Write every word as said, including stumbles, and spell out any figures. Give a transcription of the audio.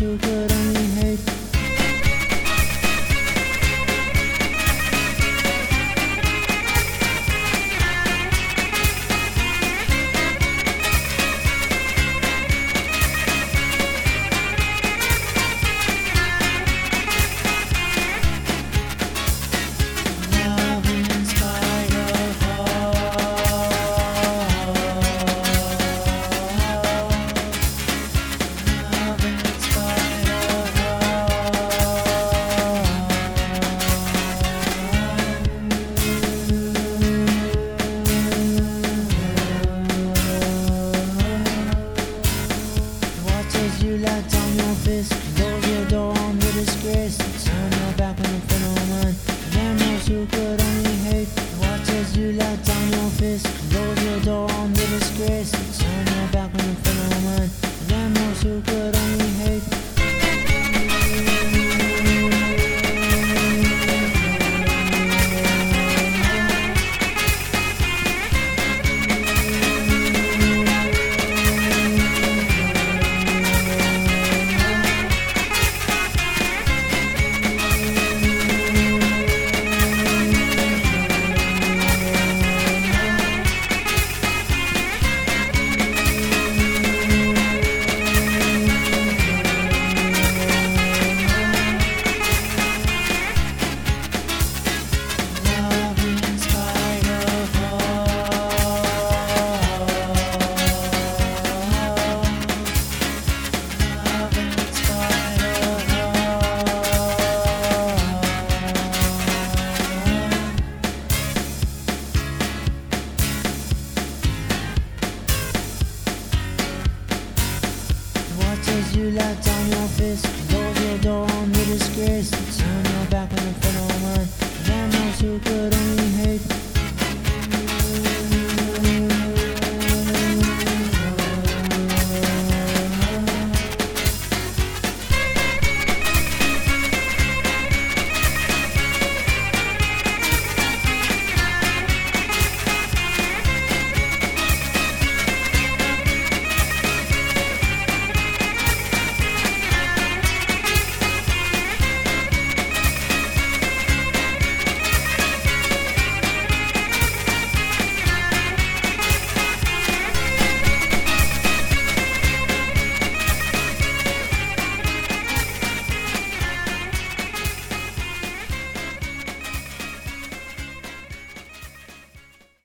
who could only hate. You lie down your fist, close your door on the disgrace. Turn your back on the front of mine. Damn those who could only hate. Watch as you lie down your fist, close your door on the disgrace. Turn your back on the front of mine. Damn those who could only hate. As you lie down your fist, close your door on the disgrace. Turn your back on the front of mine. Damn those who could only hate.